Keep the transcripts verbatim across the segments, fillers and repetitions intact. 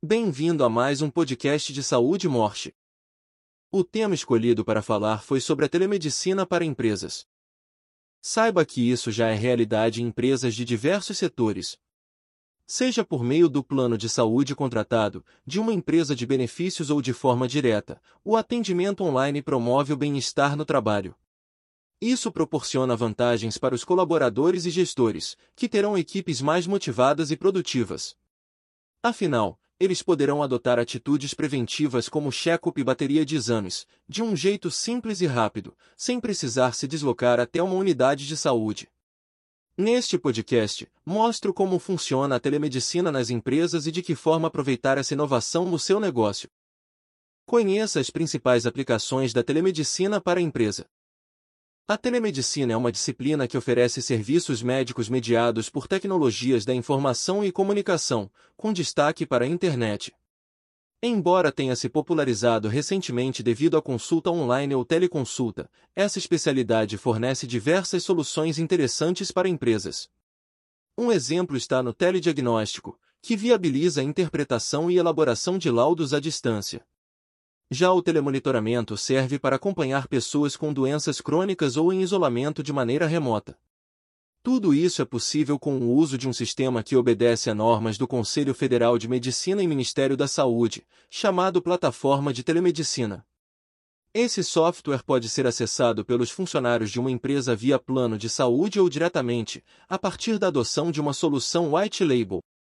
Bem-vindo a mais um podcast de saúde e morte. O tema escolhido para falar foi sobre a telemedicina para empresas. Saiba que isso já é realidade em empresas de diversos setores. Seja por meio do plano de saúde contratado, de uma empresa de benefícios ou de forma direta, o atendimento online promove o bem-estar no trabalho. Isso proporciona vantagens para os colaboradores e gestores, que terão equipes mais motivadas e produtivas. Afinal, eles poderão adotar atitudes preventivas como check-up e bateria de exames, de um jeito simples e rápido, sem precisar se deslocar até uma unidade de saúde. Neste podcast, mostro como funciona a telemedicina nas empresas e de que forma aproveitar essa inovação no seu negócio. Conheça as principais aplicações da telemedicina para a empresa. A telemedicina é uma disciplina que oferece serviços médicos mediados por tecnologias da informação e comunicação, com destaque para a internet. Embora tenha se popularizado recentemente devido à consulta online ou teleconsulta, essa especialidade fornece diversas soluções interessantes para empresas. Um exemplo está no telediagnóstico, que viabiliza a interpretação e elaboração de laudos à distância. Já o telemonitoramento serve para acompanhar pessoas com doenças crônicas ou em isolamento de maneira remota. Tudo isso é possível com o uso de um sistema que obedece a normas do Conselho Federal de Medicina e Ministério da Saúde, chamado Plataforma de Telemedicina. Esse software pode ser acessado pelos funcionários de uma empresa via plano de saúde ou diretamente, a partir da adoção de uma solução white label.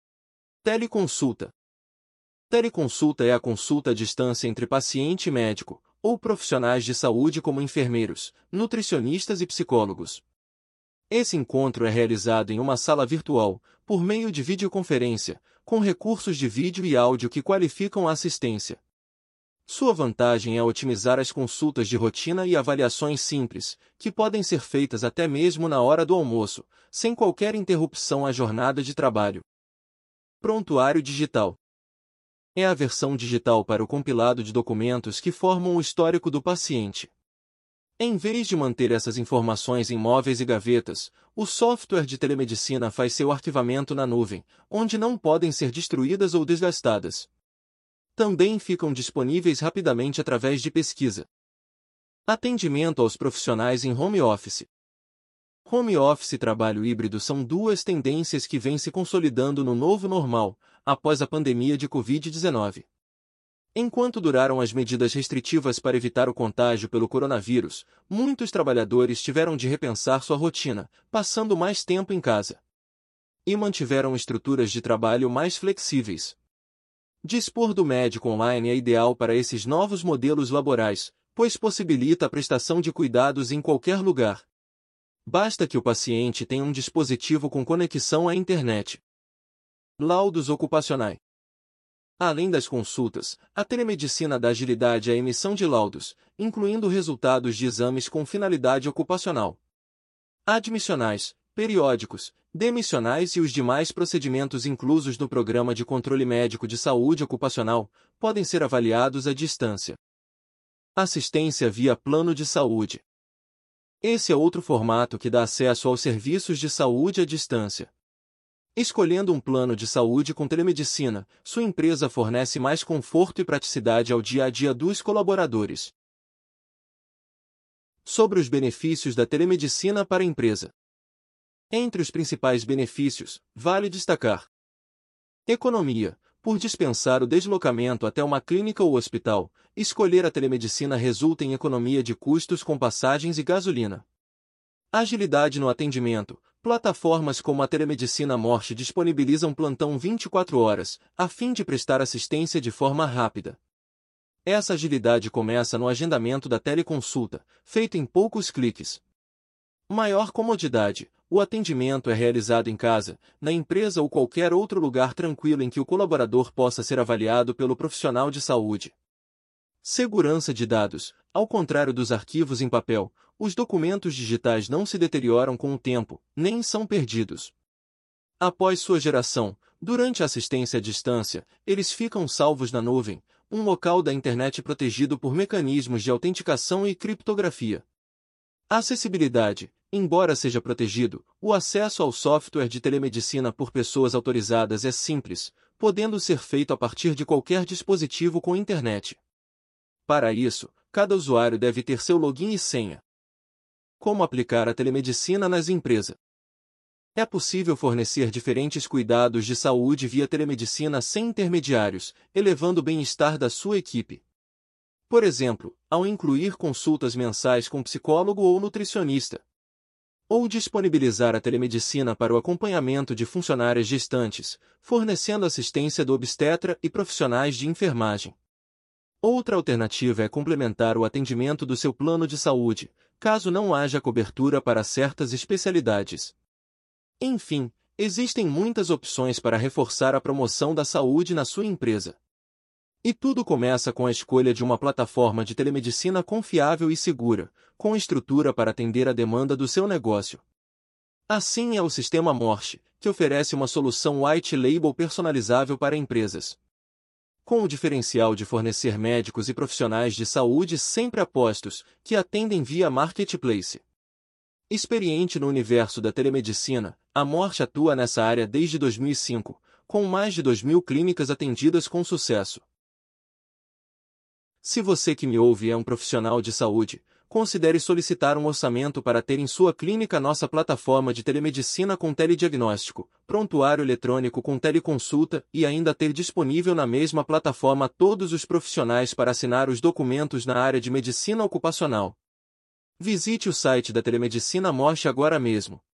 Teleconsulta. Teleconsulta é a consulta à distância entre paciente e médico, ou profissionais de saúde como enfermeiros, nutricionistas e psicólogos. Esse encontro é realizado em uma sala virtual, por meio de videoconferência, com recursos de vídeo e áudio que qualificam a assistência. Sua vantagem é otimizar as consultas de rotina e avaliações simples, que podem ser feitas até mesmo na hora do almoço, sem qualquer interrupção à jornada de trabalho. Prontuário digital. É a versão digital para o compilado de documentos que formam o histórico do paciente. Em vez de manter essas informações em móveis e gavetas, o software de telemedicina faz seu arquivamento na nuvem, onde não podem ser destruídas ou desgastadas. Também ficam disponíveis rapidamente através de pesquisa. Atendimento aos profissionais em home office. Home office e trabalho híbrido são duas tendências que vêm se consolidando no novo normal, após a pandemia de covid dezenove. Enquanto duraram as medidas restritivas para evitar o contágio pelo coronavírus, muitos trabalhadores tiveram de repensar sua rotina, passando mais tempo em casa. E mantiveram estruturas de trabalho mais flexíveis. Dispor do médico online é ideal para esses novos modelos laborais, pois possibilita a prestação de cuidados em qualquer lugar. Basta que o paciente tenha um dispositivo com conexão à internet. Laudos ocupacionais. Além das consultas, a telemedicina dá agilidade à emissão de laudos, incluindo resultados de exames com finalidade ocupacional. Admissionais, periódicos, demissionais e os demais procedimentos inclusos no Programa de Controle Médico de Saúde Ocupacional podem ser avaliados à distância. Assistência via plano de saúde. Esse é outro formato que dá acesso aos serviços de saúde à distância. Escolhendo um plano de saúde com telemedicina, sua empresa fornece mais conforto e praticidade ao dia a dia dos colaboradores. Sobre os benefícios da telemedicina para a empresa. Entre os principais benefícios, vale destacar: economia. Por dispensar o deslocamento até uma clínica ou hospital, escolher a telemedicina resulta em economia de custos com passagens e gasolina. Agilidade no atendimento. Plataformas como a Telemedicina Morte disponibilizam plantão vinte e quatro horas, a fim de prestar assistência de forma rápida. Essa agilidade começa no agendamento da teleconsulta, feito em poucos cliques. Maior comodidade. O atendimento é realizado em casa, na empresa ou qualquer outro lugar tranquilo em que o colaborador possa ser avaliado pelo profissional de saúde. Segurança de dados. Ao contrário dos arquivos em papel, os documentos digitais não se deterioram com o tempo, nem são perdidos. Após sua geração, durante a assistência à distância, eles ficam salvos na nuvem, um local da internet protegido por mecanismos de autenticação e criptografia. Acessibilidade. Embora seja protegido, o acesso ao software de telemedicina por pessoas autorizadas é simples, podendo ser feito a partir de qualquer dispositivo com internet. Para isso, cada usuário deve ter seu login e senha. Como aplicar a telemedicina nas empresas? É possível fornecer diferentes cuidados de saúde via telemedicina sem intermediários, elevando o bem-estar da sua equipe. Por exemplo, ao incluir consultas mensais com psicólogo ou nutricionista. Ou disponibilizar a telemedicina para o acompanhamento de funcionárias gestantes, fornecendo assistência do obstetra e profissionais de enfermagem. Outra alternativa é complementar o atendimento do seu plano de saúde, caso não haja cobertura para certas especialidades. Enfim, existem muitas opções para reforçar a promoção da saúde na sua empresa. E tudo começa com a escolha de uma plataforma de telemedicina confiável e segura, com estrutura para atender a demanda do seu negócio. Assim é o Sistema Morse, que oferece uma solução white label personalizável para empresas. Com o diferencial de fornecer médicos e profissionais de saúde sempre a postos, que atendem via marketplace. Experiente no universo da telemedicina, a Morse atua nessa área desde dois mil e cinco, com mais de dois mil clínicas atendidas com sucesso. Se você que me ouve é um profissional de saúde, considere solicitar um orçamento para ter em sua clínica nossa plataforma de telemedicina com telediagnóstico, prontuário eletrônico com teleconsulta e ainda ter disponível na mesma plataforma todos os profissionais para assinar os documentos na área de medicina ocupacional. Visite o site da Telemedicina Morse agora mesmo.